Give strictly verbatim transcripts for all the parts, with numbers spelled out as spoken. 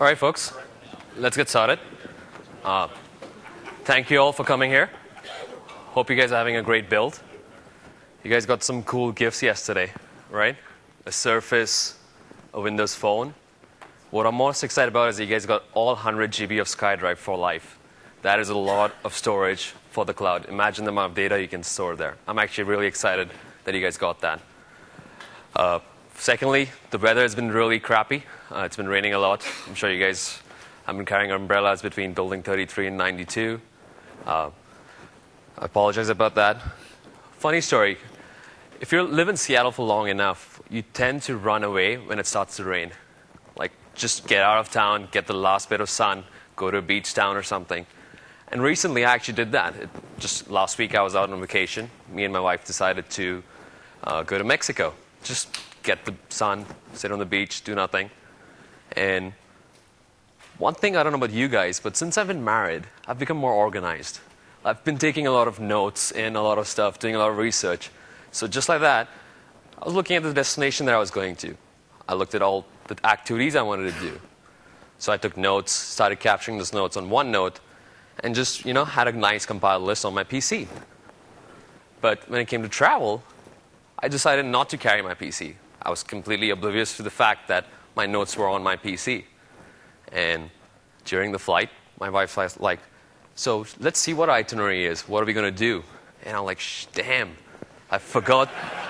All right, folks, let's get started. Uh, thank you all for coming here. Hope you guys are having a great build. You guys got some cool gifts yesterday, right? A Surface, a Windows Phone. What I'm most excited about is that you guys got all one hundred G B of SkyDrive for life. That is a lot of storage for the cloud. Imagine the amount of data you can store there. I'm actually really excited that you guys got that. Uh, secondly, the weather has been really crappy. Uh, it's been raining a lot. I'm sure you guys have been carrying umbrellas between building thirty-three and ninety-two. Uh, I apologize about that. Funny story. If you live in Seattle for long enough, you tend to run away when it starts to rain. Like, just get out of town, get the last bit of sun, go to a beach town or something. And recently, I actually did that. It, just last week, I was out on vacation. Me and my wife decided to uh, go to Mexico. Just get the sun, sit on the beach, do nothing. And one thing, I don't know about you guys, but since I've been married, I've become more organized. I've been taking a lot of notes and a lot of stuff, doing a lot of research. So just like that, I was looking at the destination that I was going to. I looked at all the activities I wanted to do. So I took notes, started capturing those notes on OneNote, and just, you know, had a nice compiled list on my P C. But when it came to travel, I decided not to carry my P C. I was completely oblivious to the fact that my notes were on my P C. And during the flight, my wife was like, so let's see what our itinerary is. What are we going to do? And I'm like, Shh, damn, I forgot.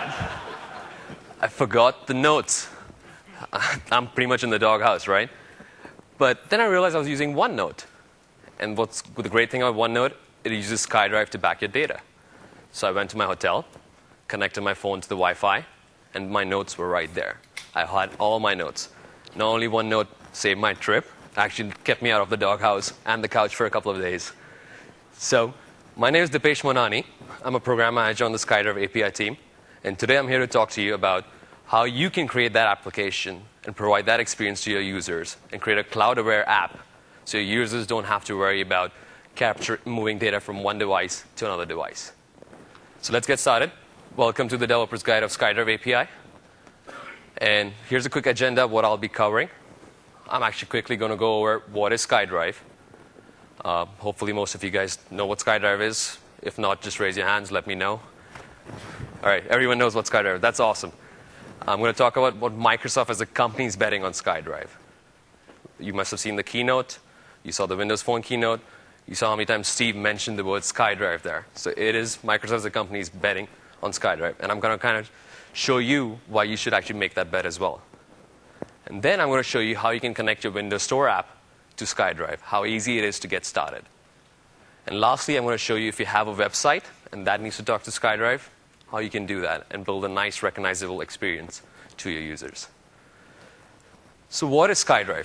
I forgot the notes. I'm pretty much in the doghouse, right? But then I realized I was using OneNote. And what's the great thing about OneNote, it uses SkyDrive to back your data. So I went to my hotel, connected my phone to the Wi-Fi, and my notes were right there. I had all my notes. Not only OneNote saved my trip, actually kept me out of the doghouse and the couch for a couple of days. So my name is Dipesh Monani. I'm a program manager on the SkyDrive A P I team. And today I'm here to talk to you about how you can create that application and provide that experience to your users and create a cloud-aware app so your users don't have to worry about capture, moving data from one device to another device. So let's get started. Welcome to the Developer's Guide of SkyDrive A P I. And here's a quick agenda of what I'll be covering. I'm actually quickly going to go over what is SkyDrive. Uh, hopefully most of you guys know what SkyDrive is. If not, just raise your hands, let me know. All right, everyone knows what SkyDrive is. That's awesome. I'm going to talk about what Microsoft as a company is betting on SkyDrive. You must have seen the keynote. You saw the Windows Phone keynote. You saw how many times Steve mentioned the word SkyDrive there. So it is Microsoft as a company is betting on SkyDrive. And I'm going to kind of show you why you should actually make that bet as well. And then I'm going to show you how you can connect your Windows Store app to SkyDrive, how easy it is to get started. And lastly, I'm going to show you if you have a website and that needs to talk to SkyDrive, how you can do that and build a nice, recognizable experience to your users. So what is SkyDrive?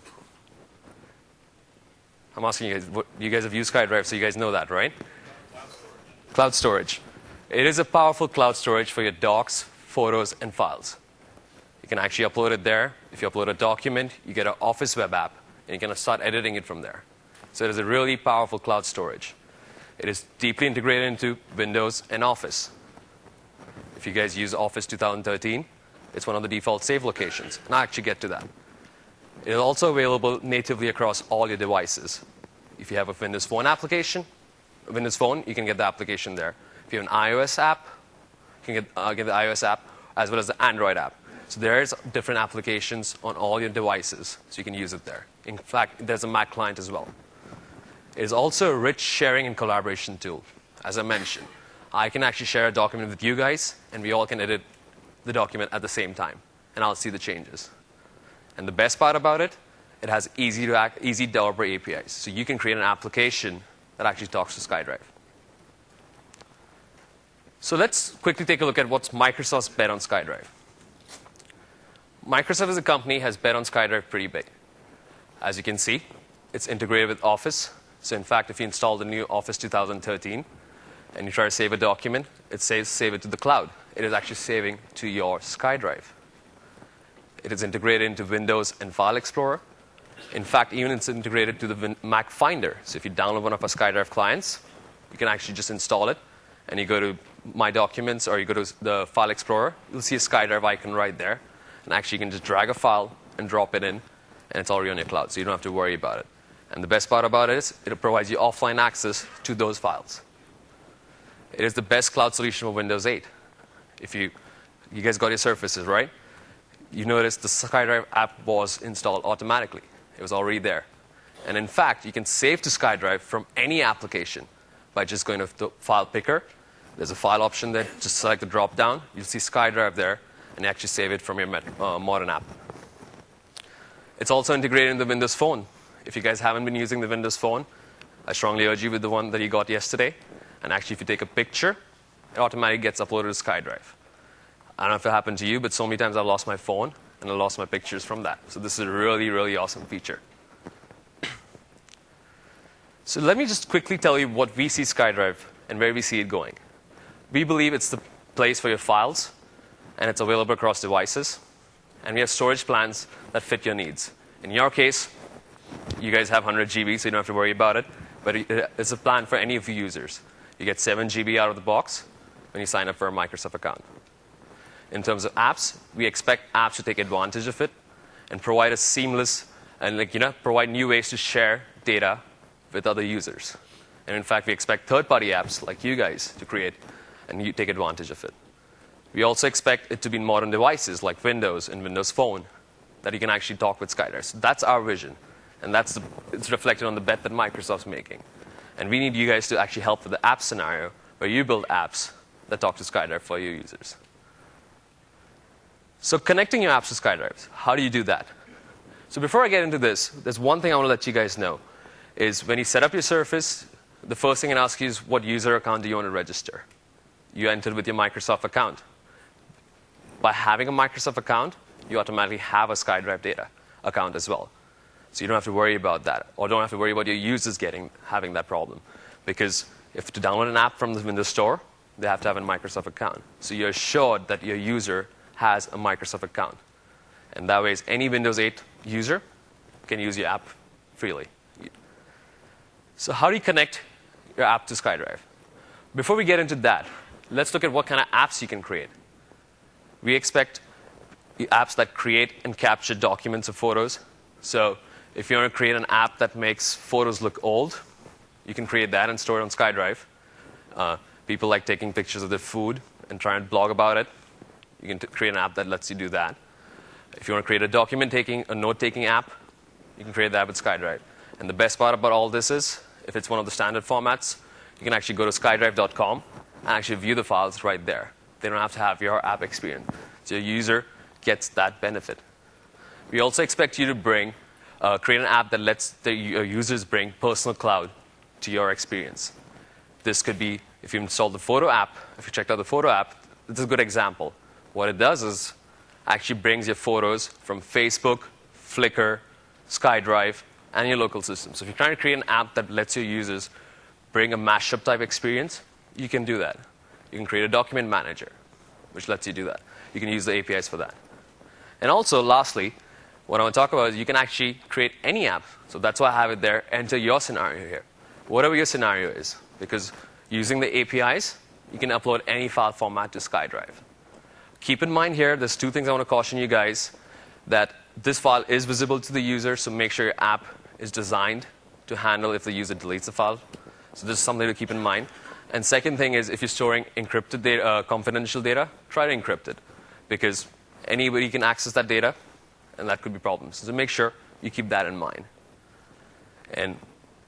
I'm asking you guys, what, you guys have used SkyDrive, so you guys know that, right? Cloud storage. Cloud storage. It is a powerful cloud storage for your docs, photos, and files. You can actually upload it there. If you upload a document, you get an Office web app, and you can start editing it from there. So it is a really powerful cloud storage. It is deeply integrated into Windows and Office. If you guys use Office two thousand thirteen, it's one of the default save locations. And I'll actually get to that. It is also available natively across all your devices. If you have a Windows Phone application, a Windows Phone, you can get the application there. If you have an iOS app, you can get, uh, get the iOS app as well as the Android app. So there's different applications on all your devices, so you can use it there. In fact, there's a Mac client as well. It is also a rich sharing and collaboration tool. As I mentioned, I can actually share a document with you guys, and we all can edit the document at the same time, and I'll see the changes. And the best part about it, it has easy to act, easy developer A P Is. So you can create an application that actually talks to SkyDrive. So let's quickly take a look at what's Microsoft's bet on SkyDrive. Microsoft as a company has bet on SkyDrive pretty big. As you can see, it's integrated with Office. So in fact, if you install the new Office two thousand thirteen and you try to save a document, it says save it to the cloud. It is actually saving to your SkyDrive. It is integrated into Windows and File Explorer. In fact, even it's integrated to the Mac Finder. So if you download one of our SkyDrive clients, you can actually just install it, and you go to My Documents or you go to the File Explorer, you'll see a SkyDrive icon right there. And actually, you can just drag a file and drop it in, and it's already on your cloud, so you don't have to worry about it. And the best part about it is it provides you offline access to those files. It is the best cloud solution for Windows eight. If you, you guys got your Surfaces, right? You noticed the SkyDrive app was installed automatically. It was already there. And in fact, you can save to SkyDrive from any application by just going to the file picker. There's a file option there. Just select the drop down. You'll see SkyDrive there, and you actually save it from your uh, modern app. It's also integrated in the Windows Phone. If you guys haven't been using the Windows Phone, I strongly urge you with the one that you got yesterday. And actually, if you take a picture, it automatically gets uploaded to SkyDrive. I don't know if it happened to you, but so many times I've lost my phone, and I lost my pictures from that. So this is a really, really awesome feature. So let me just quickly tell you what we see SkyDrive and where we see it going. We believe it's the place for your files, and it's available across devices. And we have storage plans that fit your needs. In your case, you guys have one hundred G B, so you don't have to worry about it. But it's a plan for any of your users. You get seven G B out of the box when you sign up for a Microsoft account. In terms of apps, we expect apps to take advantage of it and provide a seamless and like you know provide new ways to share data with other users. And in fact, we expect third-party apps like you guys to create and you take advantage of it. We also expect it to be in modern devices like Windows and Windows Phone that you can actually talk with SkyDrive. So that's our vision. And that's the, it's reflected on the bet that Microsoft's making. And we need you guys to actually help with the app scenario where you build apps that talk to SkyDrive for your users. So connecting your apps to SkyDrive, how do you do that? So before I get into this, there's one thing I want to let you guys know, is when you set up your Surface, the first thing it asks you is what user account do you want to register? You entered with your Microsoft account. By having a Microsoft account, you automatically have a SkyDrive data account as well. So you don't have to worry about that, or don't have to worry about your users getting having that problem. Because if to download an app from the Windows Store, they have to have a Microsoft account. So you're assured that your user has a Microsoft account. And that way, any Windows eight user can use your app freely. So how do you connect your app to SkyDrive? Before we get into that, let's look at what kind of apps you can create. We expect apps that create and capture documents or photos. So if you want to create an app that makes photos look old, you can create that and store it on SkyDrive. Uh, people like taking pictures of their food and trying to blog about it. You can t- create an app that lets you do that. If you want to create a document-taking, a note-taking app, you can create that with SkyDrive. And the best part about all this is, if it's one of the standard formats, you can actually go to skydrive dot com and actually view the files right there. They don't have to have your app experience. So your user gets that benefit. We also expect you to bring, uh, create an app that lets the your users bring personal cloud to your experience. This could be, if you install the photo app, if you checked out the photo app, this is a good example. What it does is actually brings your photos from Facebook, Flickr, SkyDrive, and your local system. So if you're trying to create an app that lets your users bring a mashup type experience, you can do that. You can create a document manager, which lets you do that. You can use the A P Is for that. And also, lastly, what I want to talk about is you can actually create any app. So that's why I have it there. Enter your scenario here. Whatever your scenario is. Because using the A P Is, you can upload any file format to SkyDrive. Keep in mind here, there's two things I want to caution you guys. That this file is visible to the user, so make sure your app is designed to handle if the user deletes the file. So this is something to keep in mind. And second thing is, if you're storing encrypted data, uh, confidential data, try to encrypt it. Because anybody can access that data, and that could be problems. So make sure you keep that in mind. And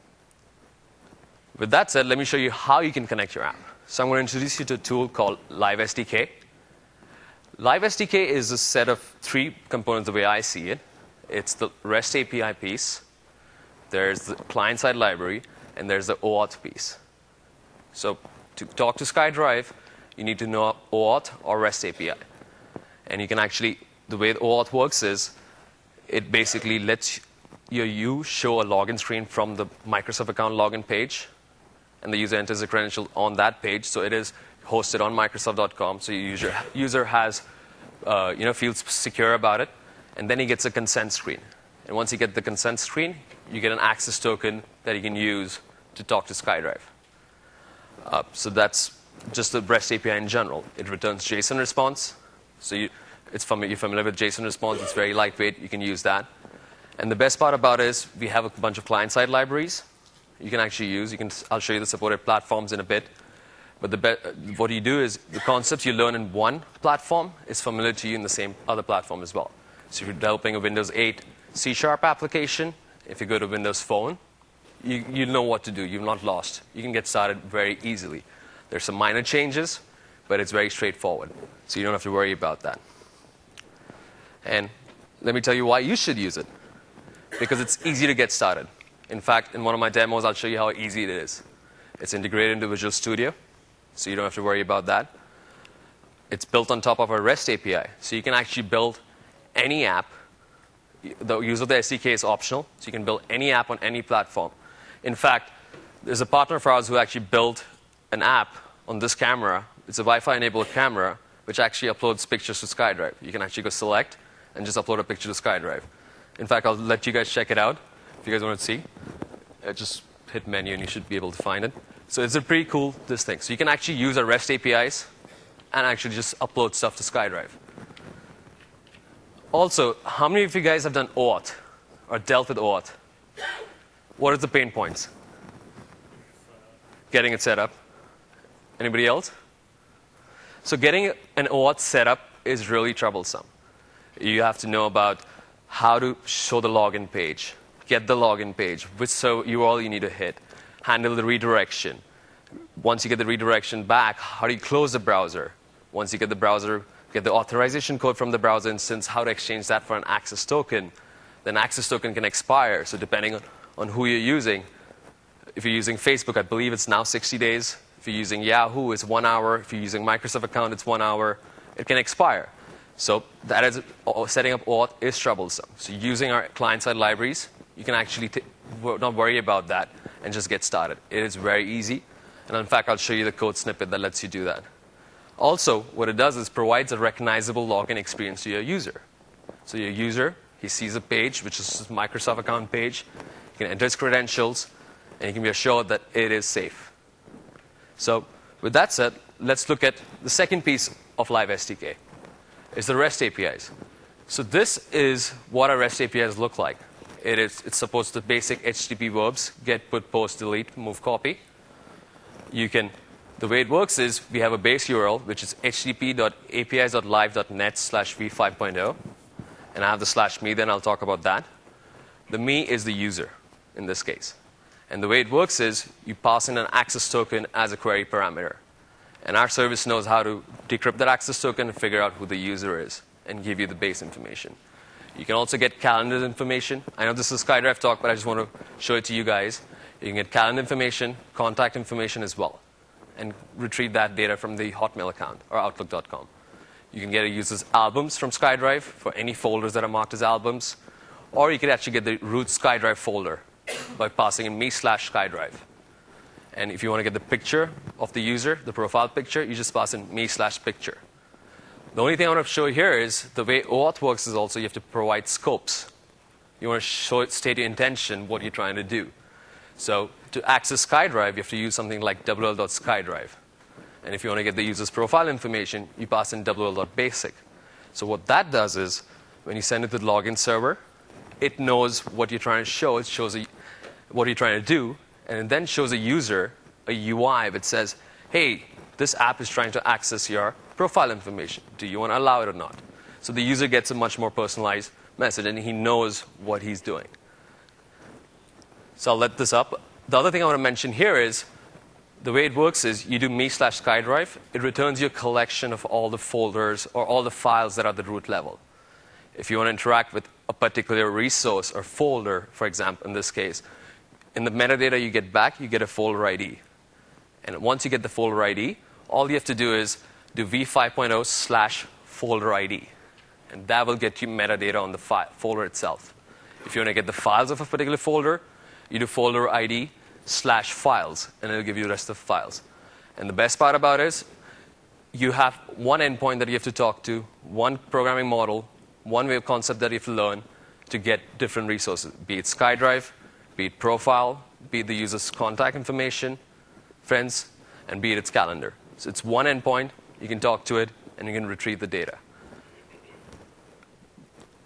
with that said, let me show you how you can connect your app. So I'm going to introduce you to a tool called Live S D K. Live S D K is a set of three components the way I see it. It's the REST A P I piece, there's the client-side library, and there's the OAuth piece. So to talk to SkyDrive, you need to know OAuth or REST A P I. And you can actually, the way the OAuth works is, it basically lets you, you show a login screen from the Microsoft account login page, and the user enters a credential on that page. So it is hosted on Microsoft dot com, so your user, user has, uh, you know, feels secure about it, and then he gets a consent screen. And once you get the consent screen, you get an access token that you can use to talk to SkyDrive. Uh, so that's just the REST A P I in general. It returns JSON response. So you, it's fam- you're familiar with JSON response. It's very lightweight. You can use that. And the best part about it is we have a bunch of client-side libraries you can actually use. You can, I'll show you the supported platforms in a bit. But the be- what you do is the concepts you learn in one platform is familiar to you in the same other platform as well. So if you're developing a Windows eight C Sharp application, if you go to Windows Phone, you, you know what to do. You're not lost. You can get started very easily. There's some minor changes, but it's very straightforward. So you don't have to worry about that. And let me tell you why you should use it. Because it's easy to get started. In fact, in one of my demos, I'll show you how easy it is. It's integrated into Visual Studio, so you don't have to worry about that. It's built on top of a REST A P I, so you can actually build any app. The use of the S D K is optional, so you can build any app on any platform. In fact, there's a partner of ours who actually built an app on this camera. It's a Wi-Fi enabled camera, which actually uploads pictures to SkyDrive. You can actually go select and just upload a picture to SkyDrive. In fact, I'll let you guys check it out if you guys want to see. Uh, just hit menu and you should be able to find it. So it's a pretty cool this thing. So you can actually use our REST A P Is and actually just upload stuff to SkyDrive. Also, how many of you guys have done OAuth or dealt with OAuth? What are the pain points? Getting it set up. Anybody else? So getting an OAuth set up is really troublesome. You have to know about how to show the login page, get the login page, which so U R L you need to hit, handle the redirection. Once you get the redirection back, how do you close the browser? Once you get the browser, get the authorization code from the browser instance, how to exchange that for an access token. Then access token can expire. So depending on, on who you're using, if you're using Facebook, I believe it's now sixty days. If you're using Yahoo, it's one hour. If you're using Microsoft account, it's one hour. It can expire. So that is, setting up OAuth is troublesome. So using our client-side libraries, you can actually t- not worry about that and just get started. It is very easy. And in fact, I'll show you the code snippet that lets you do that. Also, what it does is provides a recognizable login experience to your user. So your user, he sees a page, which is a Microsoft account page. He can enter his credentials, and he can be assured that it is safe. So with that said, let's look at the second piece of Live S D K. It's the REST A P Is. So this is what our REST A P Is look like. It is, it's supposed to basic H T T P verbs, get, put, post, delete, move, copy. You can, the way it works is we have a base U R L, which is h t t p dot a p is dot live dot net slash v five point zero. And I have the slash me, then I'll talk about that. The me is the user in this case. And the way it works is you pass in an access token as a query parameter. And our service knows how to decrypt that access token and figure out who the user is and give you the base information. You can also get calendar information. I know this is SkyDrive talk, but I just want to show it to you guys. You can get calendar information, contact information as well, and retrieve that data from the Hotmail account or outlook dot com. You can get a user's albums from SkyDrive for any folders that are marked as albums, or you could actually get the root SkyDrive folder by passing in me slash SkyDrive. And if you want to get the picture of the user, the profile picture, you just pass in me slash picture. The only thing I want to show here is the way OAuth works is also you have to provide scopes. You want to show, state your intention, what you're trying to do. So to access SkyDrive, you have to use something like w l dot skydrive. And if you want to get the user's profile information, you pass in w l dot basic. So what that does is when you send it to the login server, it knows what you're trying to show. It shows a, what you're trying to do, and it then shows a user a U I that says, hey, this app is trying to access your profile information. Do you want to allow it or not? So the user gets a much more personalized message, and he knows what he's doing. So I'll let this up. The other thing I want to mention here is the way it works is you do me slash SkyDrive. It returns you a collection of all the folders or all the files that are at the root level. If you want to interact with a particular resource or folder, for example, in this case, in the metadata you get back, you get a folder I D. And once you get the folder I D, all you have to do is do v five point zero slash folder I D. And that will get you metadata on the file, folder itself. If you want to get the files of a particular folder, you do folder I D slash files, and it'll give you the rest of the files. And the best part about it is you have one endpoint that you have to talk to, one programming model, one way of concept that you have to learn to get different resources, be it SkyDrive, be it profile, be it the user's contact information, friends, and be it its calendar. So it's one endpoint, you can talk to it, and you can retrieve the data.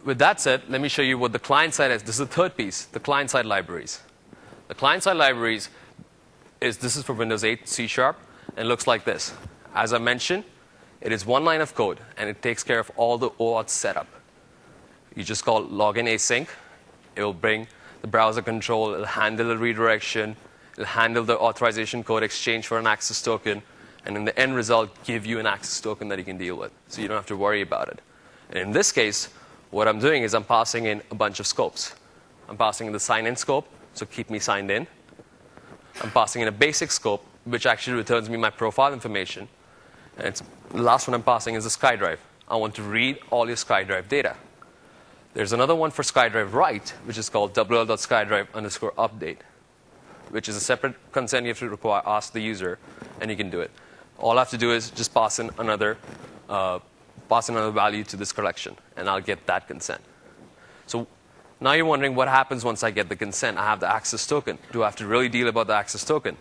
with that said, let me show you what the client side is. This is the third piece, the client side libraries. The client side libraries is, this is for Windows eight C Sharp, and it looks like this. As I mentioned, it is one line of code, and it takes care of all the OAuth setup. You just call login async. It will bring the browser control. It will handle the redirection. It will handle the authorization code exchange for an access token. And in the end result, give you an access token that you can deal with. So you don't have to worry about it. And in this case, what I'm doing is I'm passing in a bunch of scopes. I'm passing in the sign-in scope, so keep me signed in. I'm passing in a basic scope, which actually returns me my profile information. And it's, the last one I'm passing is a SkyDrive. I want to read all your SkyDrive data. There's another one for SkyDrive write, which is called W L .skydrive underscore update, which is a separate consent you have to require, ask the user, and you can do it. All I have to do is just pass in another, uh, pass in another value to this collection, and I'll get that consent. So now you're wondering what happens once I get the consent. I have the access token. Do I have to really deal about the access token?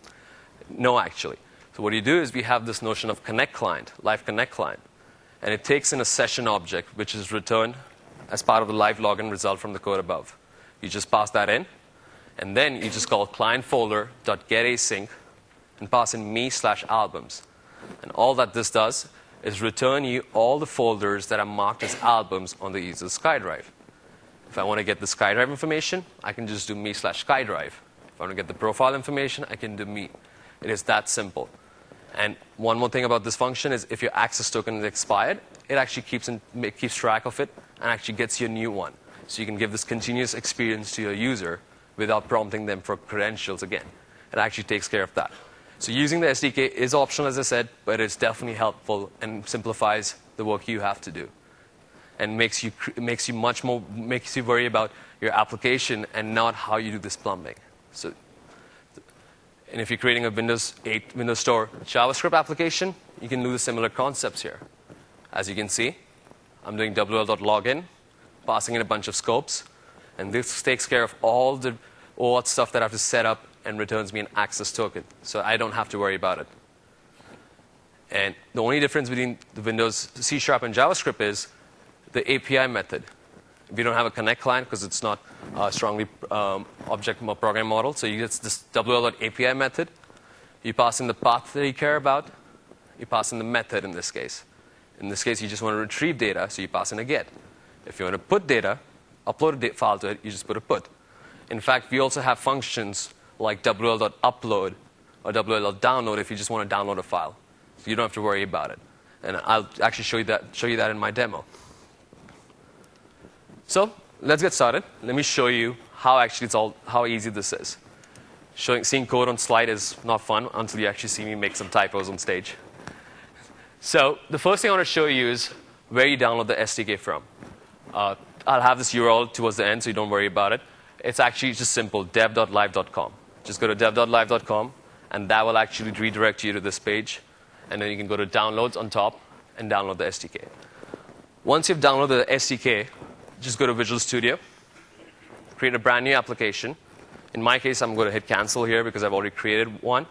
No, actually. So what you do is we have this notion of connect client, live connect client. And it takes in a session object, which is returned as part of the live login result from the code above. You just pass that in. And then you just call client folder.getAsync and pass in me slash albums. And all that this does is return you all the folders that are marked as albums on the user's SkyDrive. If I want to get the SkyDrive information, I can just do me slash SkyDrive. If I want to get the profile information, I can do me. It is that simple. And one more thing about this function is if your access token is expired, it actually keeps, in, keeps track of it and actually gets you a new one. So you can give this continuous experience to your user without prompting them for credentials again. It actually takes care of that. So using the S D K is optional, as I said, but it's definitely helpful and simplifies the work you have to do. And makes you, makes you much more, makes you worry about your application and not how you do this plumbing. So, and if you're creating a Windows eight, Windows Store JavaScript application, you can do the similar concepts here. As you can see, I'm doing W L.login, passing in a bunch of scopes, and this takes care of all the OAuth stuff that I have to set up and returns me an access token. So I don't have to worry about it. And the only difference between the Windows C Sharp and JavaScript is the A P I method. If you don't have a connect client, because it's not a strongly um, object program model, so you get this W L.api method. You pass in the path that you care about. You pass in the method in this case. In this case, you just want to retrieve data, so you pass in a get. If you want to put data, upload a file to it, you just put a put. In fact, we also have functions like W L.upload or W L.download if you just want to download a file. So you don't have to worry about it. And I'll actually show you that, show you that in my demo. So let's get started. Let me show you how actually it's all, how easy this is. Showing, seeing code on slide is not fun until you actually see me make some typos on stage. So the first thing I want to show you is where you download the S D K from. Uh, I'll have this U R L towards the end, so you don't worry about it. It's actually just simple, dev dot live dot com. Just go to dev dot live dot com, and that will actually redirect you to this page. And then you can go to downloads on top and download the S D K. Once you've downloaded the S D K, just go to Visual Studio, create a brand new application. In my case, I'm going to hit cancel here because I've already created one.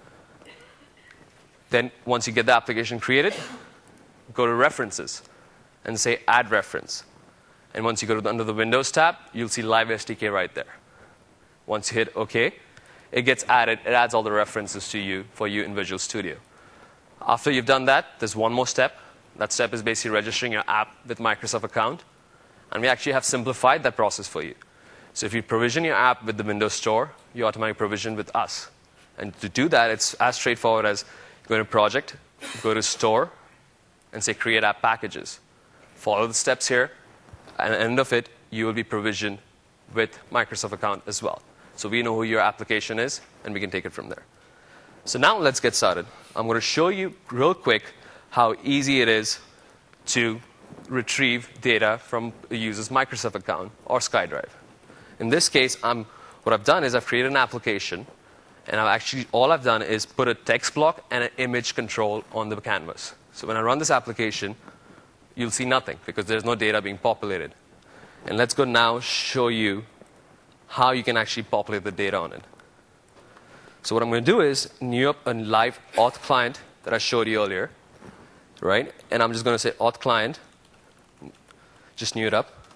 Then once you get the application created, go to references and say add reference. And once you go to the, under the Windows tab, you'll see live S D K right there. Once you hit OK, it gets added. It adds all the references to you for you in Visual Studio. After you've done that, there's one more step. That step is basically registering your app with Microsoft account. And we actually have simplified that process for you. So if you provision your app with the Windows Store, you automatically provision with us. And to do that, it's as straightforward as go to Project, go to Store, and say Create App Packages. Follow the steps here. And at the end of it, you will be provisioned with Microsoft account as well. So we know who your application is, and we can take it from there. So now let's get started. I'm going to show you real quick how easy it is to retrieve data from a user's Microsoft account or SkyDrive. In this case, I'm, what I've done is I've created an application, and I've actually, all I've done is put a text block and an image control on the canvas. So when I run this application, you'll see nothing because there's no data being populated. And let's go now show you how you can actually populate the data on it. So what I'm going to do is new up a live auth client that I showed you earlier, right? And I'm just going to say auth client, just new it up.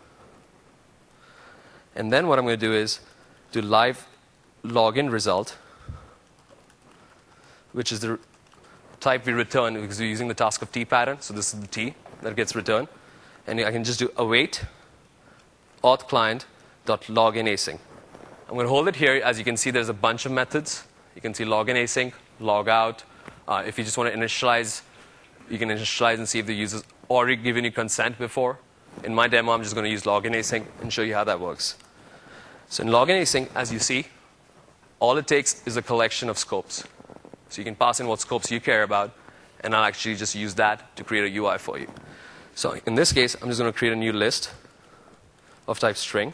And then what I'm going to do is do live login result, which is the type we return because we're using the task of T pattern. So this is the T that gets returned. And I can just do await auth client dot login async. I'm going to hold it here. As you can see, there's a bunch of methods. You can see login async, log out. Uh, if you just want to initialize, you can initialize and see if the user's already given you consent before. In my demo, I'm just going to use login async and show you how that works. So in login async, as you see, all it takes is a collection of scopes. So you can pass in what scopes you care about, and I'll actually just use that to create a U I for you. So in this case, I'm just going to create a new list of type string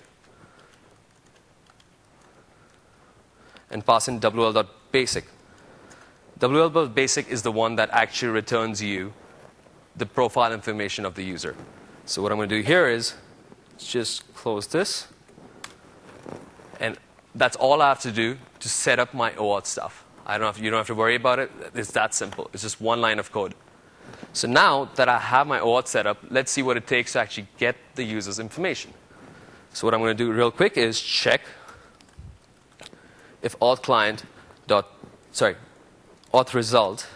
and pass in W L dot basic. W L dot basic is the one that actually returns you the profile information of the user. So what I'm going to do here is just close this. And that's all I have to do to set up my OAuth stuff. I don't have to, you don't have to worry about it. It's that simple. It's just one line of code. So now that I have my OAuth set up, let's see what it takes to actually get the user's information. So what I'm going to do real quick is check if auth client dot, sorry, auth result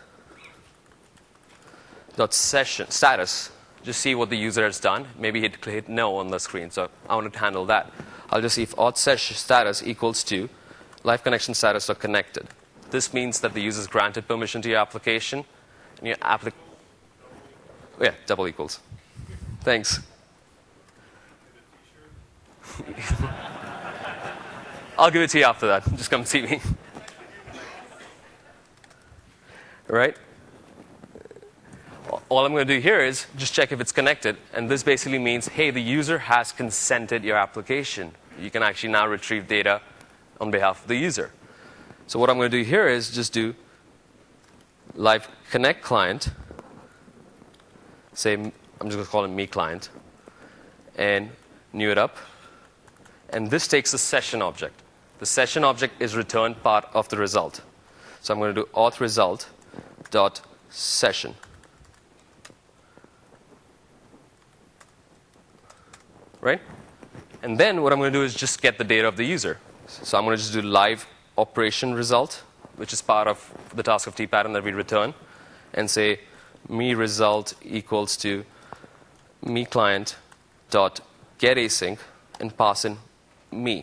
dot session status, just see what the user has done. Maybe he'd hit no on the screen, so I want to handle that. I'll just see if auth session status equals to live connection status dot connected. This means that the user's granted permission to your application, and your applic. Oh, yeah, double equals. Thanks. I'll give it to you after that. Just come see me. Right? All I'm going to do here is just check if it's connected. And this basically means, hey, the user has consented your application. You can actually now retrieve data on behalf of the user. So what I'm going to do here is just do live connect client. Say, I'm just going to call it me client. And new it up. And this takes the session object. The session object is returned part of the result. So I'm going to do auth result dot session. Right? And then what I'm going to do is just get the data of the user. So I'm going to just do live operation result, which is part of the task of T pattern that we return, and say me result equals to me client dot get async and pass in me.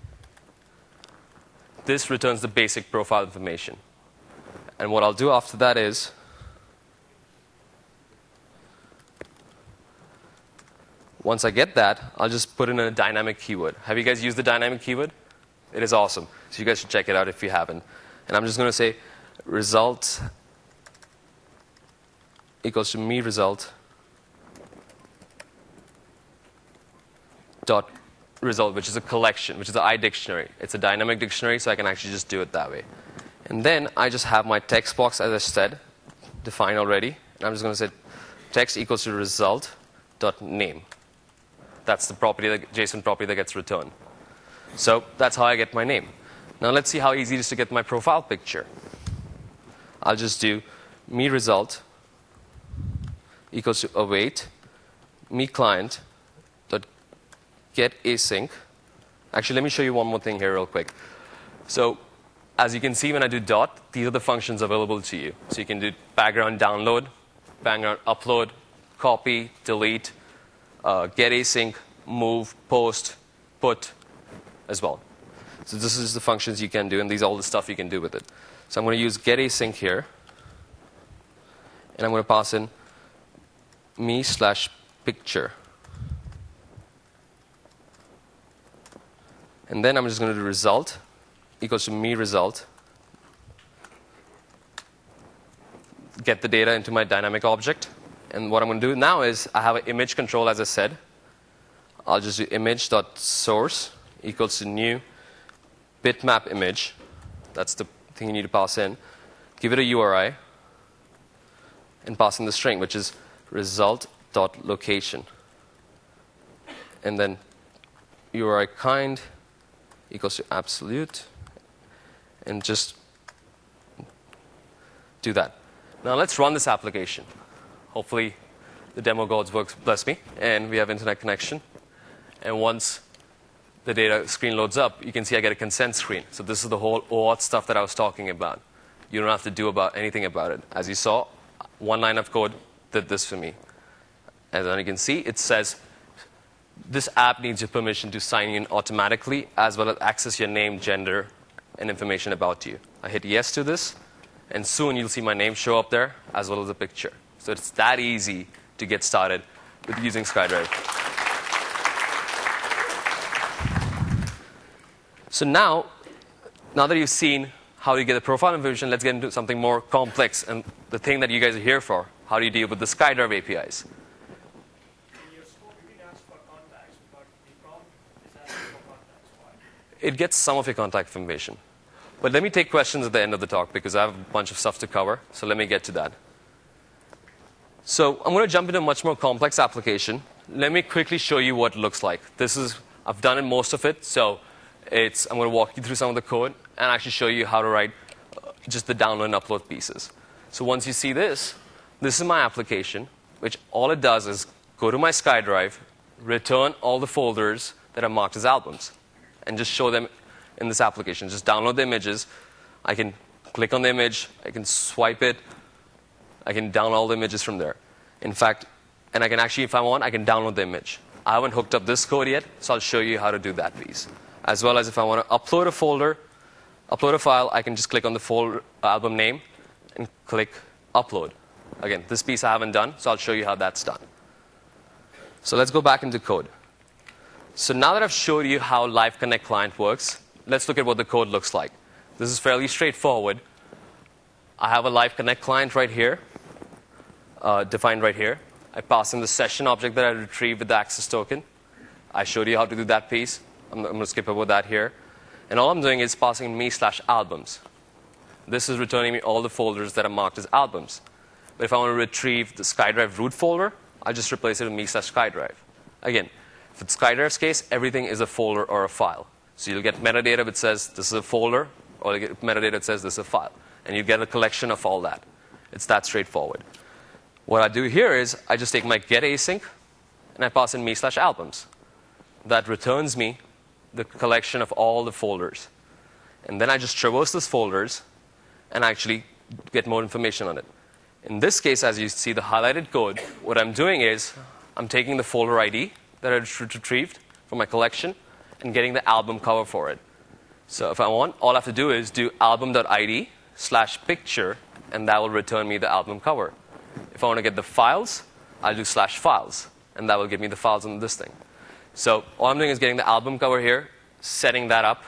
This returns the basic profile information. And what I'll do after that is once I get that, I'll just put in a dynamic keyword. Have you guys used the dynamic keyword? It is awesome. So you guys should check it out if you haven't. And I'm just going to say result equals to me result dot result, which is a collection, which is an iDictionary. It's a dynamic dictionary, so I can actually just do it that way. And then I just have my text box, as I said, defined already. And I'm just going to say text equals to result dot name. That's the property, the JSON property that gets returned. So that's how I get my name. Now let's see how easy it is to get my profile picture. I'll just do me result equals to await me client dot get async. Actually, let me show you one more thing here real quick. So as you can see when I do dot, these are the functions available to you. So you can do background download, background upload, copy, delete, uh, get async, move, post, put as well. So this is the functions you can do, and these are all the stuff you can do with it. So I'm going to use get async here, and I'm going to pass in me slash picture. And then I'm just going to do result equals to me result. Get the data into my dynamic object. And what I'm going to do now is I have an image control, as I said. I'll just do image.source equals to new bitmap image. That's the thing you need to pass in. Give it a U R I and pass in the string, which is result.location. And then U R I kind equals to absolute. And just do that. Now let's run this application. Hopefully the demo gods works, bless me, and we have internet connection. And once the the data screen loads up, you can see I get a consent screen. So this is the whole OAuth stuff that I was talking about. You don't have to do about anything about it. As you saw, one line of code did this for me. And then you can see it says, this app needs your permission to sign in automatically, as well as access your name, gender, and information about you. I hit yes to this, and soon you'll see my name show up there, as well as a picture. So it's that easy to get started with using SkyDrive. So now, now that you've seen how you get the profile information, let's get into something more complex, and the thing that you guys are here for. How do you deal with the SkyDrive A P Is? It gets some of your contact information. But let me take questions at the end of the talk, because I have a bunch of stuff to cover. So let me get to that. So I'm going to jump into a much more complex application. Let me quickly show you what it looks like. This is, I've done it, most of it. So it's, I'm going to walk you through some of the code and actually show you how to write uh, just the download and upload pieces. So once you see this, this is my application, which all it does is go to my SkyDrive, return all the folders that are marked as albums, and just show them in this application. Just download the images. I can click on the image. I can swipe it. I can download all the images from there. In fact, and I can actually, if I want, I can download the image. I haven't hooked up this code yet, so I'll show you how to do that piece. As well as if I want to upload a folder, upload a file, I can just click on the folder album name and click upload. Again, this piece I haven't done, so I'll show you how that's done. So let's go back into code. So now that I've showed you how Live Connect Client works, let's look at what the code looks like. This is fairly straightforward. I have a Live Connect client right here, uh, defined right here. I pass in the session object that I retrieved with the access token. I showed you how to do that piece. I'm, I'm going to skip over that here. And all I'm doing is passing me slash albums. This is returning me all the folders that are marked as albums. But if I want to retrieve the SkyDrive root folder, I'll just replace it with me slash SkyDrive. Again, for SkyDrive's case, everything is a folder or a file. So you'll get metadata that says this is a folder, or you'll get metadata that says this is a file. And you get a collection of all that. It's that straightforward. What I do here is I just take my get async, and I pass in me slash albums. That returns me the collection of all the folders. And then I just traverse those folders and actually get more information on it. In this case, as you see the highlighted code, what I'm doing is I'm taking the folder I D that I retrieved from my collection and getting the album cover for it. So if I want, all I have to do is do album.id slash picture, and that will return me the album cover. If I want to get the files, I'll do slash files, and that will give me the files on this thing. So all I'm doing is getting the album cover here, setting that up.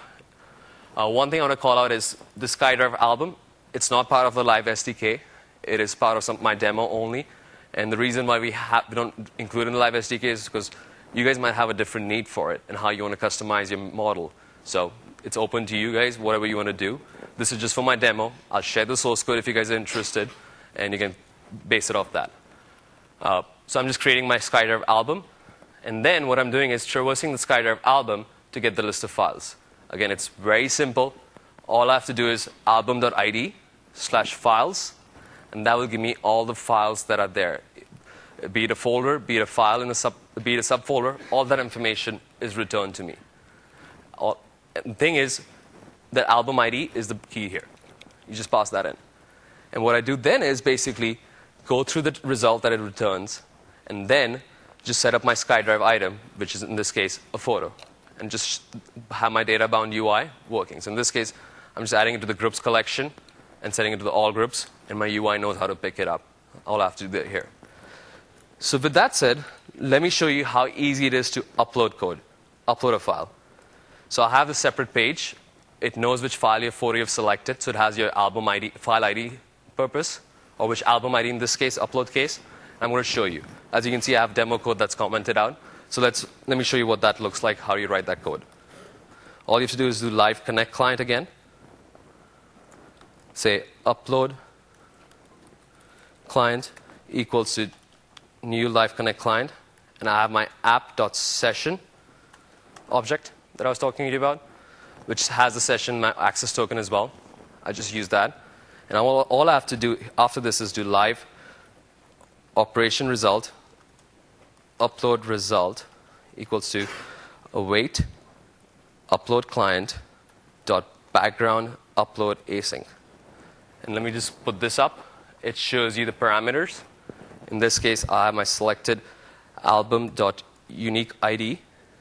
Uh, one thing I want to call out is the SkyDrive album. It's not part of the Live S D K. It is part of some, my demo only. And the reason why we, have, we don't include it in the Live S D K is because you guys might have a different need for it and how you want to customize your model. So it's open to you guys, whatever you want to do. This is just for my demo. I'll share the source code if you guys are interested, and you can base it off that. Uh, so I'm just creating my SkyDrive album. And then what I'm doing is traversing the SkyDrive album to get the list of files. Again, it's very simple. All I have to do is album.id slash files, and that will give me all the files that are there. Be it a folder, be it a file in a sub, be it a subfolder, all that information is returned to me. All, the thing is, that album I D is the key here. You just pass that in. And what I do then is basically go through the result that it returns, and then just set up my SkyDrive item, which is in this case a photo, and just have my data-bound U I working. So in this case, I'm just adding it to the groups collection and setting it to the all groups, and my U I knows how to pick it up. All I have to do here. So with that said, let me show you how easy it is to upload code, upload a file. So I have a separate page. It knows which file your photo you've selected, so it has your album I D, file I D purpose, or which album I D in this case, upload case. I'm going to show you. As you can see, I have demo code that's commented out. So let's, let me show you what that looks like, how you write that code. All you have to do is do Live Connect Client again. Say upload client equals to new Live Connect Client. And I have my app.session object that I was talking to you about, which has the session my access token as well. I just use that. And all, all I have to do after this is do live operation result, upload result equals to await upload client dot background upload async. And let me just put this up. It shows you the parameters. In this case, I have my selected album dot unique I D.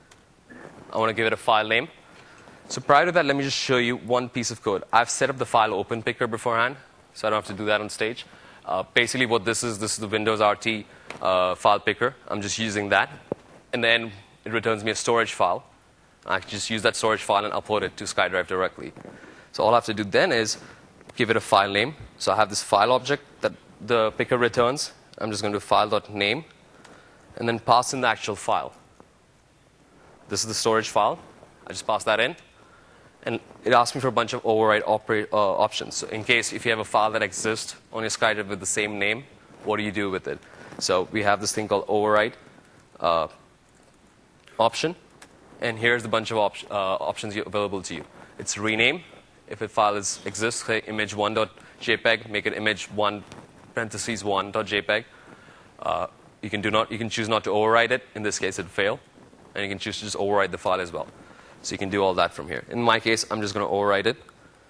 I want to give it a file name. So prior to that, let me just show you one piece of code. I've set up the file open picker beforehand, so I don't have to do that on stage. Uh, basically, what this is, this is the Windows R T uh, file picker. I'm just using that. And then it returns me a storage file. I can just use that storage file and upload it to SkyDrive directly. So all I have to do then is give it a file name. So I have this file object that the picker returns. I'm just going to do file.name and then pass in the actual file. This is the storage file. I just pass that in. And it asks me for a bunch of override operate, uh, options. So in case if you have a file that exists on your SkyDrive with the same name, what do you do with it? So we have this thing called override uh, option. And here's a bunch of op uh, options available to you. It's rename. If a file is, exists, say image one dot J P G, make it image one parentheses one dot J P G. Uh, you can do not. You can choose not to override it. In this case, it will fail. And you can choose to just override the file as well. So you can do all that from here. In my case, I'm just going to override it.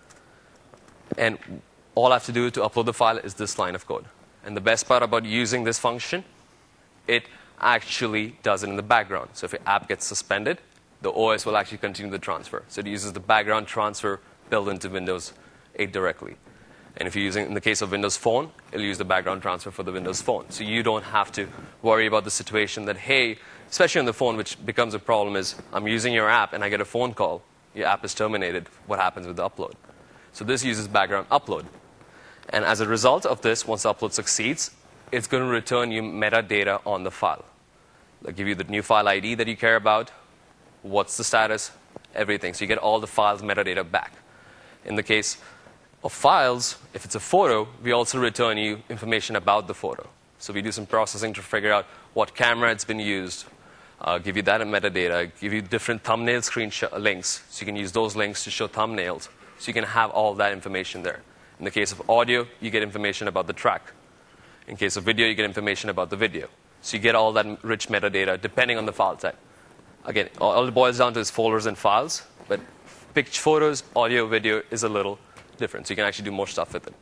And all I have to do to upload the file is this line of code. And the best part about using this function, it actually does it in the background. So if your app gets suspended, the O S will actually continue the transfer. So it uses the background transfer built into Windows eight directly. And if you're using, in the case of Windows Phone, it'll use the background transfer for the Windows Phone. So you don't have to worry about the situation that, hey, especially on the phone, which becomes a problem is, I'm using your app and I get a phone call. Your app is terminated. What happens with the upload? So this uses background upload. And as a result of this, once the upload succeeds, it's going to return you metadata on the file. It'll give you the new file I D that you care about, what's the status, everything. So you get all the files metadata back. In the case of files, if it's a photo, we also return you information about the photo. So we do some processing to figure out what camera it's been used, uh, give you that in metadata, give you different thumbnail screen links, so you can use those links to show thumbnails. So you can have all that information there. In the case of audio, you get information about the track. In case of video, you get information about the video. So you get all that rich metadata depending on the file type. Again, all it boils down to is folders and files, but picture photos, audio, video is a little different. So you can actually do more stuff with it.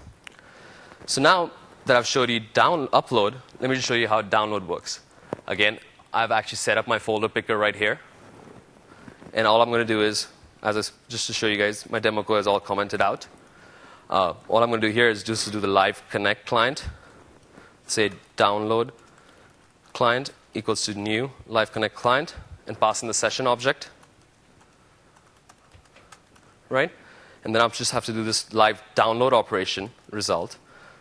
So now that I've showed you down upload, let me just show you how download works. Again, I've actually set up my folder picker right here. And all I'm going to do is, as I, just to show you guys, my demo code is all commented out. Uh, all I'm going to do here is just to do the live connect client. Say download client equals to new live connect client and pass in the session object. Right? And then I'll just have to do this live download operation result.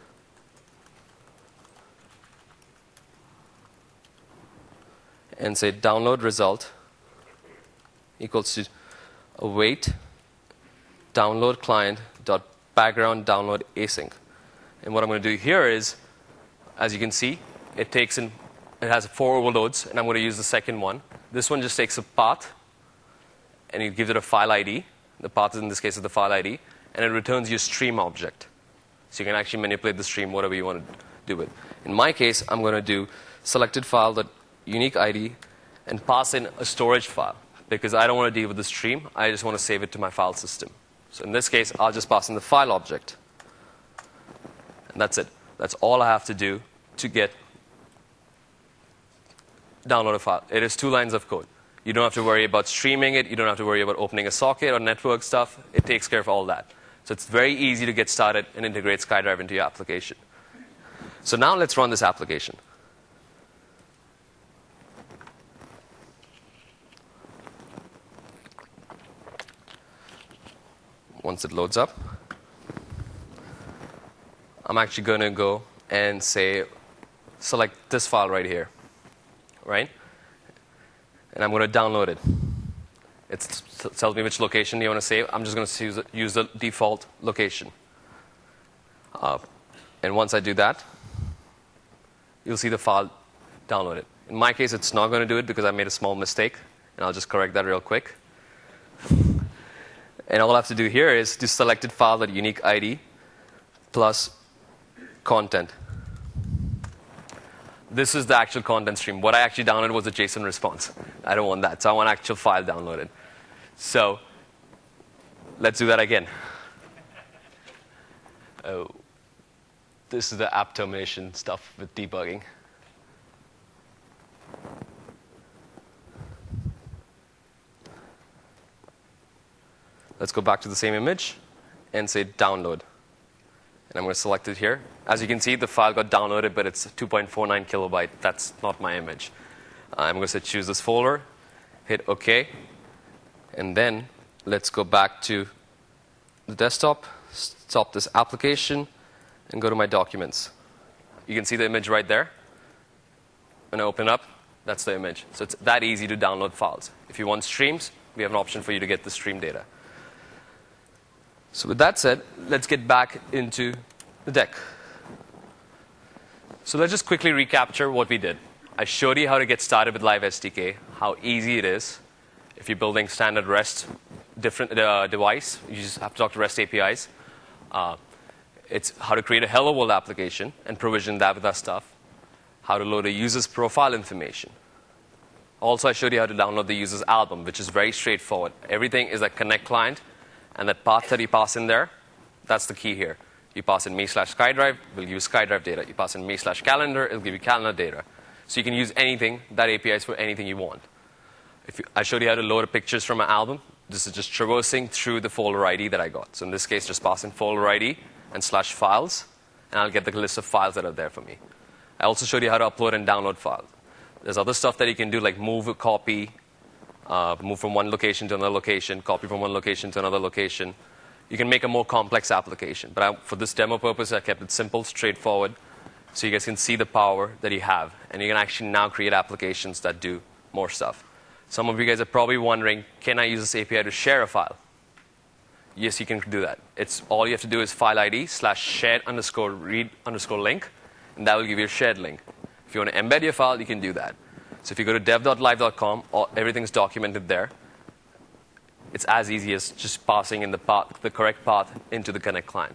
And say download result equals to await download client dot background download async. And what I'm going to do here is, as you can see, it takes in, it has four overloads, and I'm going to use the second one. This one just takes a path, and it gives it a file I D. The path in this case is the file I D, and it returns you a stream object. So you can actually manipulate the stream whatever you want to do with. In my case, I'm going to do selected file dot unique I D and pass in a storage file because I don't want to deal with the stream. I just want to save it to my file system. So in this case, I'll just pass in the file object. And that's it. That's all I have to do to get download a file. It is two lines of code. You don't have to worry about streaming it. You don't have to worry about opening a socket or network stuff. It takes care of all that. So it's very easy to get started and integrate SkyDrive into your application. So now let's run this application. Once it loads up, I'm actually going to go and say, select this file right here, right? And I'm going to download it. It tells me which location you want to save. I'm just going to use, use the default location. Uh, and once I do that, you'll see the file downloaded. In my case, it's not going to do it because I made a small mistake, and I'll just correct that real quick. And all I have to do here is do selected file dot unique I D plus content. This is the actual content stream. What I actually downloaded was a JSON response. I don't want that, so I want actual file downloaded. So let's do that again. Oh, this is the app termination stuff with debugging. Let's go back to the same image and say download. And I'm going to select it here. As you can see, the file got downloaded, but it's two point four nine kilobyte. That's not my image. Uh, I'm going to say choose this folder, hit OK. And then let's go back to the desktop, stop this application, and go to my documents. You can see the image right there. When I open it up, that's the image. So it's that easy to download files. If you want streams, we have an option for you to get the stream data. So with that said, let's get back into the deck. So let's just quickly recapture what we did. I showed you how to get started with Live S D K, how easy it is. If you're building standard REST different uh, device, you just have to talk to REST A P Is. Uh, it's how to create a Hello World application and provision that with our stuff. How to load a user's profile information. Also, I showed you how to download the user's album, which is very straightforward. Everything is a Connect client. And that path that you pass in there, that's the key here. You pass in me slash SkyDrive, we'll give you SkyDrive data. You pass in me slash calendar, it'll give you calendar data. So you can use anything, that A P I is for anything you want. If you, I showed you how to load pictures from an album. This is just traversing through the folder I D that I got. So in this case, just pass in folder I D and slash files, and I'll get the list of files that are there for me. I also showed you how to upload and download files. There's other stuff that you can do, like move a copy, Uh, move from one location to another location, copy from one location to another location. You can make a more complex application. But I, for this demo purpose, I kept it simple, straightforward, so you guys can see the power that you have. And you can actually now create applications that do more stuff. Some of you guys are probably wondering, can I use this A P I to share a file? Yes, you can do that. It's all you have to do is file I D slash shared underscore read underscore link, and that will give you a shared link. If you want to embed your file, you can do that. So if you go to dev dot live dot com, everything's documented there. It's as easy as just passing in the path, the correct path into the Connect client.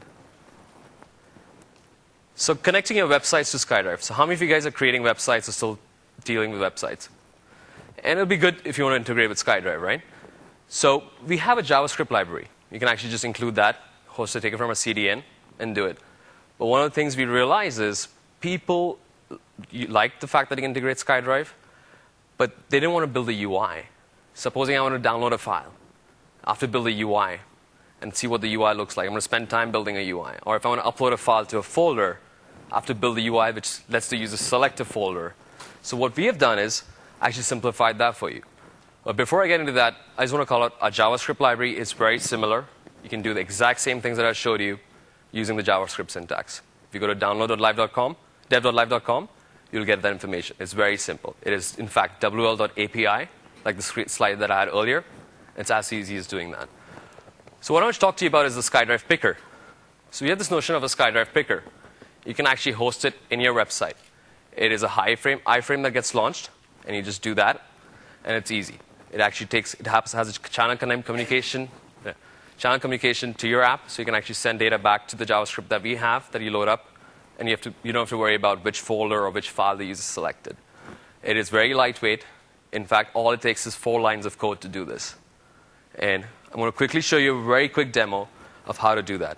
So connecting your websites to SkyDrive. So how many of you guys are creating websites or still dealing with websites? And it'll be good if you want to integrate with SkyDrive, right? So we have a JavaScript library. You can actually just include that, host it, take it from a C D N, and do it. But one of the things we realize is people you like the fact that you can integrate SkyDrive, but they didn't want to build a U I. Supposing I want to download a file. I have to build a U I and see what the U I looks like. I'm going to spend time building a U I. Or if I want to upload a file to a folder, I have to build a U I which lets the user select a folder. So what we have done is actually simplified that for you. But before I get into that, I just want to call out our JavaScript library is very similar. You can do the exact same things that I showed you using the JavaScript syntax. If you go to download dot live dot com, dev dot live dot com, you'll get that information. It's very simple. It is, in fact, W L dot A P I, like the slide that I had earlier. It's as easy as doing that. So what I want to talk to you about is the SkyDrive Picker. So we have this notion of a SkyDrive Picker. You can actually host it in your website. It is a iframe, iframe that gets launched, and you just do that, and it's easy. It actually takes, it has, has a channel communication, yeah, channel communication to your app, so you can actually send data back to the JavaScript that we have that you load up. And you, have to, you don't have to worry about which folder or which file the user selected. It is very lightweight. In fact, all it takes is four lines of code to do this. And I'm going to quickly show you a very quick demo of how to do that.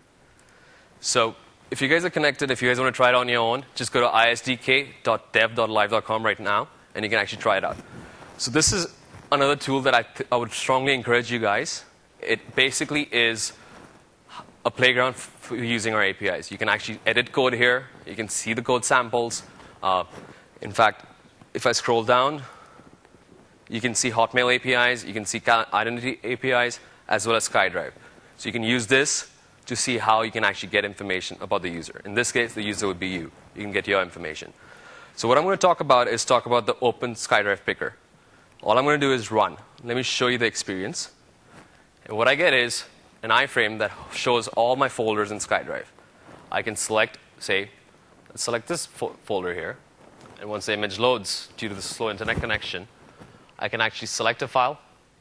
So if you guys are connected, if you guys want to try it on your own, just go to I S D K dot dev dot live dot com right now, and you can actually try it out. So this is another tool that I, th I would strongly encourage you guys. It basically is a playground for using our A P Is. You can actually edit code here. You can see the code samples. Uh, in fact, if I scroll down, you can see Hotmail A P Is. You can see Identity A P Is, as well as SkyDrive. So you can use this to see how you can actually get information about the user. In this case, the user would be you. You can get your information. So what I'm going to talk about is talk about the open SkyDrive Picker. All I'm going to do is run. Let me show you the experience. And what I get is an iframe that shows all my folders in SkyDrive. I can select, say, let's select this fo folder here. And once the image loads due to the slow internet connection, I can actually select a file.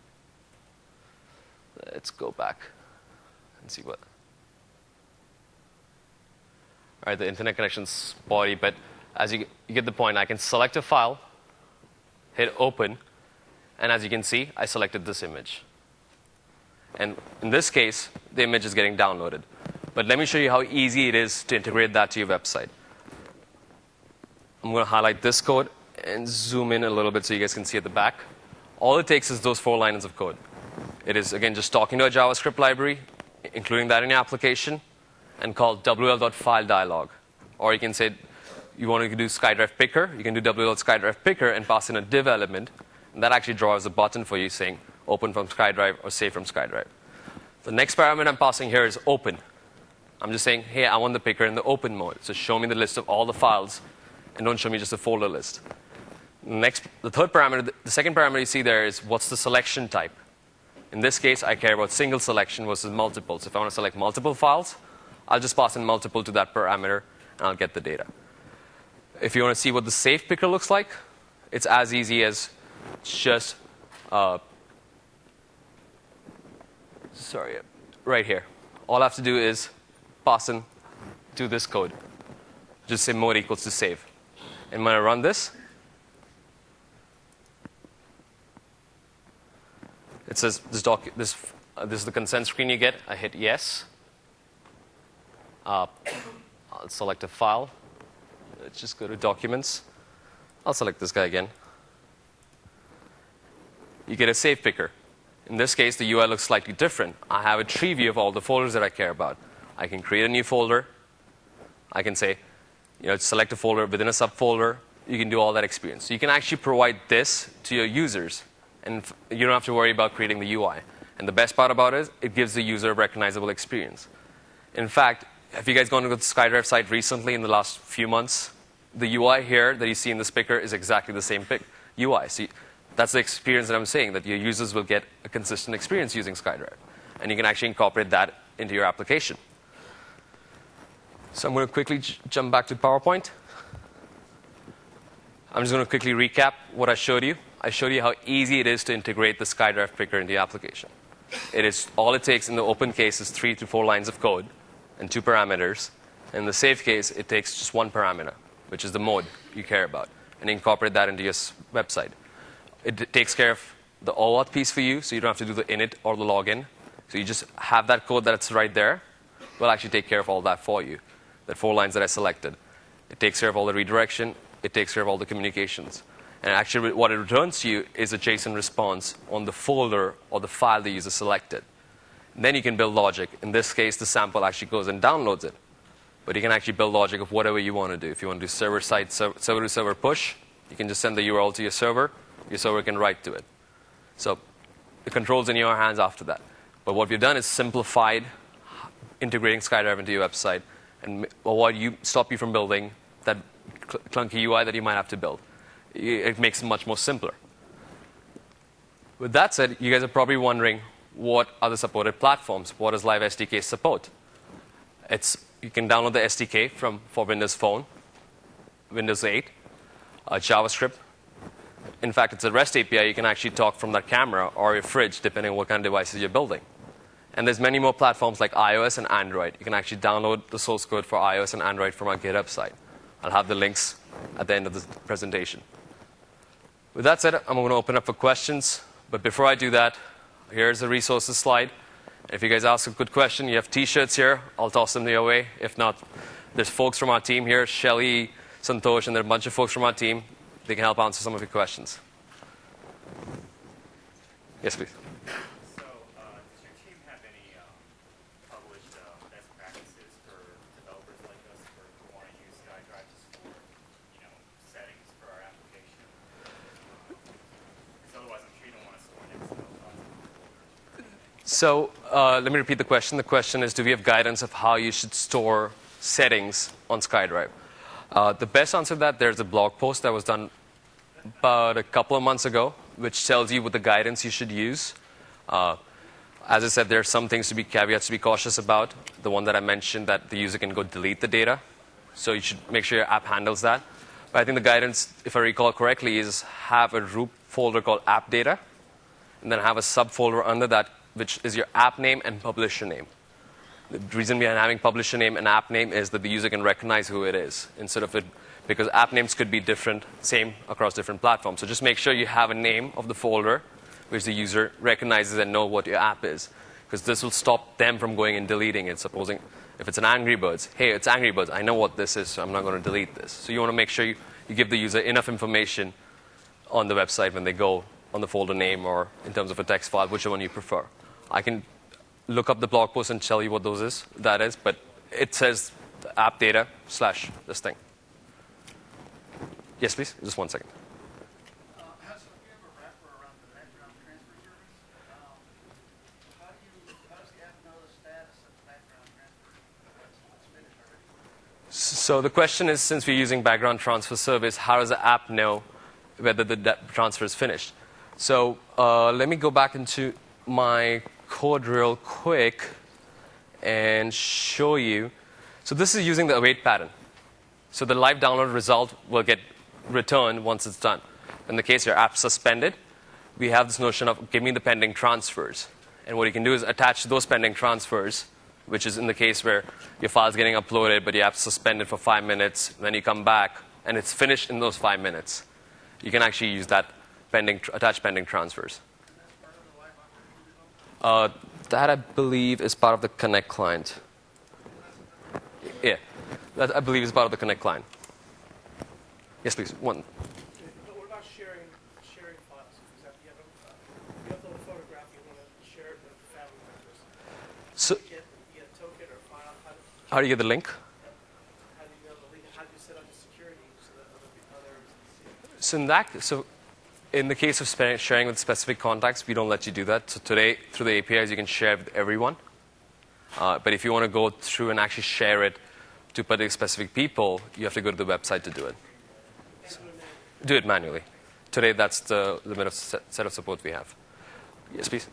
Let's go back and see what. All right, the internet connection's spotty, but as you, you get the point, I can select a file, hit open, and as you can see, I selected this image. And in this case, the image is getting downloaded. But let me show you how easy it is to integrate that to your website. I'm going to highlight this code and zoom in a little bit so you guys can see at the back. All it takes is those four lines of code. It is, again, just talking to a JavaScript library, including that in your application, and called W L dot file dialog. Or you can say you want to do SkyDrive Picker. You can do W L dot SkyDrive Picker and pass in a div element. And that actually draws a button for you saying open from SkyDrive or save from SkyDrive. The next parameter I'm passing here is open. I'm just saying, hey, I want the picker in the open mode. So show me the list of all the files, and don't show me just a folder list. Next, the third parameter, the second parameter you see there is what's the selection type. In this case, I care about single selection versus multiple. So if I want to select multiple files, I'll just pass in multiple to that parameter, and I'll get the data. If you want to see what the save picker looks like, it's as easy as just, uh, sorry, right here. All I have to do is pass in to this code. Just say mode equals to save. And when I run this, it says this, doc, this, uh, this is the consent screen you get. I hit yes. Uh, I'll select a file. Let's just go to documents. I'll select this guy again. You get a save picker. In this case, the U I looks slightly different. I have a tree view of all the folders that I care about. I can create a new folder. I can say, you know, select a folder within a subfolder. You can do all that experience. So you can actually provide this to your users, and you don't have to worry about creating the U I. And the best part about it is it gives the user a recognizable experience. In fact, have you guys gone to the SkyDrive site recently in the last few months? The U I here that you see in this picker is exactly the same pick, U I. So you, that's the experience that I'm saying, that your users will get a consistent experience using SkyDrive. And you can actually incorporate that into your application. So I'm going to quickly j jump back to PowerPoint. I'm just going to quickly recap what I showed you. I showed you how easy it is to integrate the SkyDrive picker into your application. It is, all it takes in the open case is three to four lines of code and two parameters. In the save case, it takes just one parameter, which is the mode you care about, and incorporate that into your website. It takes care of the OAuth piece for you, so you don't have to do the init or the login. So you just have that code that's right there. We'll actually take care of all that for you, that four lines that I selected. It takes care of all the redirection. It takes care of all the communications. And actually what it returns to you is a JSON response on the folder or the file the user selected. And then you can build logic. In this case, the sample actually goes and downloads it. But you can actually build logic of whatever you want to do. If you want to do server-side, server-to-server push, you can just send the U R L to your server. Your server can write to it. So the control's in your hands after that. But what we've done is simplified integrating SkyDrive into your website and avoid you, stop you from building that cl clunky U I that you might have to build. It makes it much more simpler. With that said, you guys are probably wondering, what are the supported platforms? What does Live S D K support? It's, you can download the S D K from, for Windows Phone, Windows eight, uh, JavaScript. In fact, it's a REST A P I. You can actually talk from that camera or your fridge, depending on what kind of devices you're building. And there's many more platforms like iOS and Android. You can actually download the source code for iOS and Android from our GitHub site. I'll have the links at the end of the presentation. With that said, I'm going to open up for questions. But before I do that, here's the resources slide. If you guys ask a good question, you have T-shirts here. I'll toss them your way. If not, there's folks from our team here, Shelly, Santosh, and there are a bunch of folks from our team. They can help answer some of your questions. Yes, please. So, uh, does your team have any um, published uh, best practices for developers like us who want to use SkyDrive to store, you know, settings for our application? Because otherwise, I'm sure you don't want to store next to no content. So uh, let me repeat the question. The question is, do we have guidance of how you should store settings on SkyDrive? Uh, the best answer to that, there's a blog post that was done about a couple of months ago, which tells you what the guidance you should use. Uh, as I said, there are some things to be caveats to be cautious about. The one that I mentioned, that the user can go delete the data. So you should make sure your app handles that. But I think the guidance, if I recall correctly, is have a root folder called app data, and then have a subfolder under that, which is your app name and publisher name. The reason behind having publisher name and app name is that the user can recognize who it is, instead of it, because app names could be different, same across different platforms. So just make sure you have a name of the folder which the user recognizes and know what your app is. because this will stop them from going and deleting it. Supposing if it's an Angry Birds, hey, it's Angry Birds. I know what this is, so I'm not going to delete this. So you want to make sure you, you give the user enough information on the website when they go on the folder name or in terms of a text file, whichever one you prefer. I can look up the blog post and tell you what those is, that is, but it says app data slash this thing. Yes, please. Just one second. Uh, how, so if you have a wrapper around the background transfer service, um, how do you, how does the app know the status of the background transfer? What's, what's finished already? So the question is, since we're using background transfer service, how does the app know whether the transfer is finished? So uh, let me go back into my code real quick and show you. So this is using the await pattern. So the live download result will get returned once it's done. In the case your app's suspended, we have this notion of give me the pending transfers. And what you can do is attach those pending transfers, which is in the case where your file's getting uploaded, but your app's suspended for five minutes. Then you come back, and it's finished in those five minutes. You can actually use that pending, attach pending transfers. Uh, that, I believe, is part of the Connect client. Yeah, that, I believe, is part of the Connect client. Yes, please. One. But what about sharing sharing files? For example, you have a, uh, you upload a photograph, you want to share it with family members. So, You get, you get a token or file. How do, how do you get the link? how do you know the link? How do you set up the security so that other people, others see it? So in that, so in the case of spa- sharing with specific contacts, we don't let you do that. So today, through the A P Is, you can share with everyone. Uh, but if you want to go through and actually share it to particular specific people, you have to go to the website to do it. So, do it manually. Today, that's the limit of set, set of support we have. Yes, please.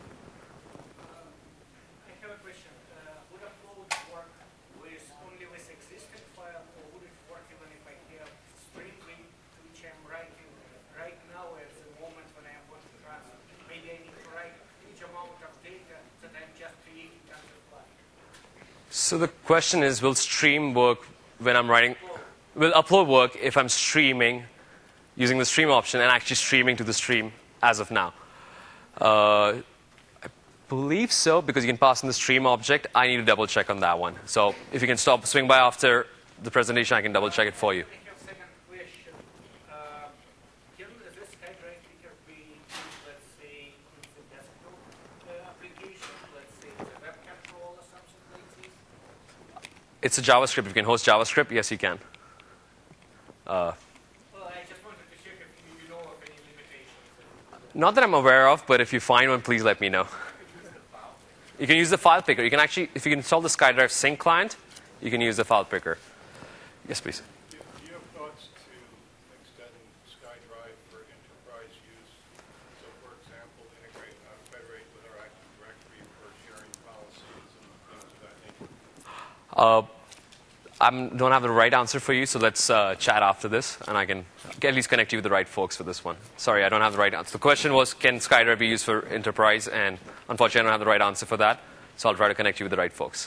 I have a question. Uh, would upload work with only with existing file, or would it work even if I have stream link to which I'm writing right now at the moment when I am going to transfer? Maybe I need to write huge amount of data that I'm just creating on the fly. So the question is, will stream work when I'm writing? Will upload work if I'm streaming using the stream option and actually streaming to the stream as of now? Uh, I believe so, because you can pass in the stream object. I need to double check on that one. So if you can stop, swing by after the presentation, I can double check it for you. I have a second question. Uh, can this SkyDrive feature be used, let's say, in the desktop uh, application, let's say the web control or something like this? It's a JavaScript. You can host JavaScript. Yes, you can. Uh, Well, I just wanted to check if you know of any limitations. not that I'm aware of, but if you find one, please let me know. You can use the file picker. You can actually, if you can install the SkyDrive Sync client, you can use the file picker. Yes, please. Do do you have thoughts to extending SkyDrive for enterprise use? So, for example, integrate, uh, federate with our Active Directory for sharing policies and things of that nature? Uh, I don't have the right answer for you, so let's uh, chat after this, and I can at least connect you with the right folks for this one. Sorry, I don't have the right answer. The question was, can SkyDrive be used for enterprise? And unfortunately, I don't have the right answer for that, so I'll try to connect you with the right folks.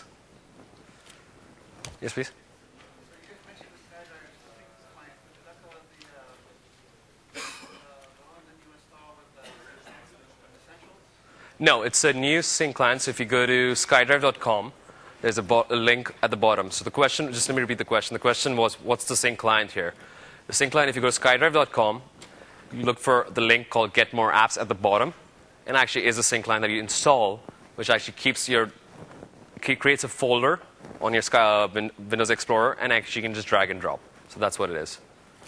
Yes, please. So you just mentioned the SkyDrive Sync client, but is that the, the, uh, the, uh, the one that you install with the Essentials? No, it's a new sync client, so if you go to skydrive dot com, there's a, bo- a link at the bottom. So the question, just let me repeat the question. The question was, what's the sync client here? The sync client, if you go to skydrive dot com, you look for the link called Get More Apps at the bottom, and actually is a sync client that you install, which actually keeps your, creates a folder on your Sky, uh, Win- Windows Explorer, and actually you can just drag and drop. So that's what it is.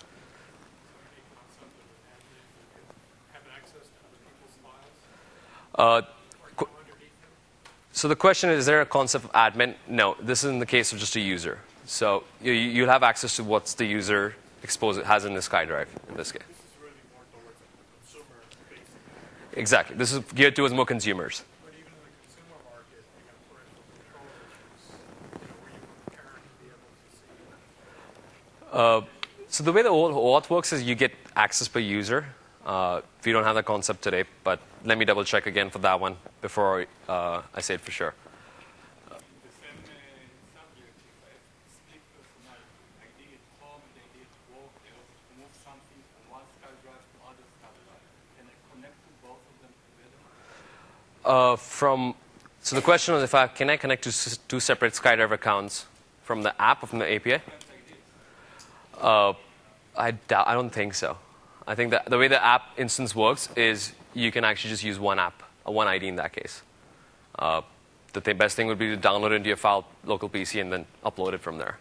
Have access to other people's files? Uh, qu- so the question is, is there a concept of admin? No, this is in the case of just a user. So you, you'll have access to what's the user exposed has in the SkyDrive in this case. This is really more towards the consumer base. Exactly. This is geared towards more consumers. But even in the consumer market, you got parental control issues, you know, where you want the parent to be able to see. Uh, so the way the OAuth works is you get access per user. Uh, we don't have that concept today, but let me double check again for that one before uh, I say it for sure. The same uh, subject, if I split personality, I did it home and I did it work, I also to move something from one SkyDrive to other SkyDrive. Can I connect to both of them together? Uh, from So the question was, if I can I connect to s- two separate SkyDrive accounts from the app or from the A P I? Uh, I doubt, I don't think so. I think that the way the app instance works is you can actually just use one app, a one I D in that case. Uh, the th- best thing would be to download it into your file local P C and then upload it from there.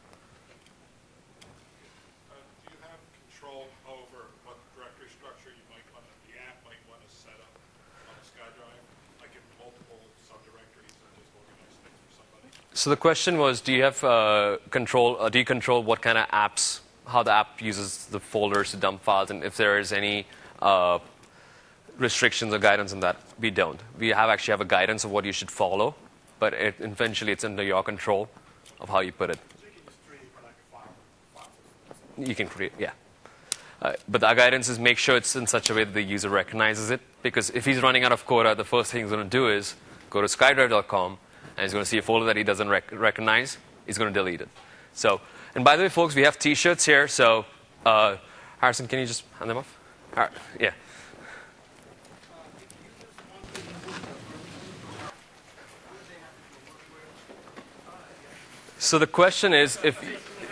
Uh, do you have control over what directory structure you might want to, the app might want to set up on a SkyDrive? Like if multiple subdirectories and just organize things for somebody? So the question was, do you have uh, control, uh, do you control what kind of apps, how the app uses the folders to dump files, and if there is any uh, restrictions or guidance on that? We don't. We have actually have a guidance of what you should follow, but it, eventually it's under your control of how you put it. You can create, yeah. Uh, but our guidance is make sure it's in such a way that the user recognizes it, because if he's running out of quota, the first thing he's going to do is go to skydrive dot com, and he's going to see a folder that he doesn't rec- recognize. He's going to delete it. So, and by the way, folks, we have T-shirts here. So, uh, Harrison, can you just hand them off? All right, yeah. So the question is, if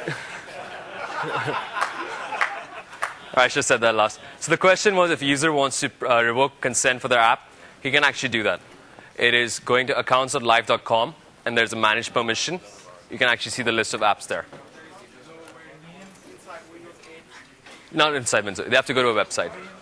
I should have said that last. So the question was, if a user wants to uh, revoke consent for their app, he can actually do that. It is going to accounts dot live dot com, and there's a manage permission. You can actually see the list of apps there. Not inside Windows. They have to go to a website.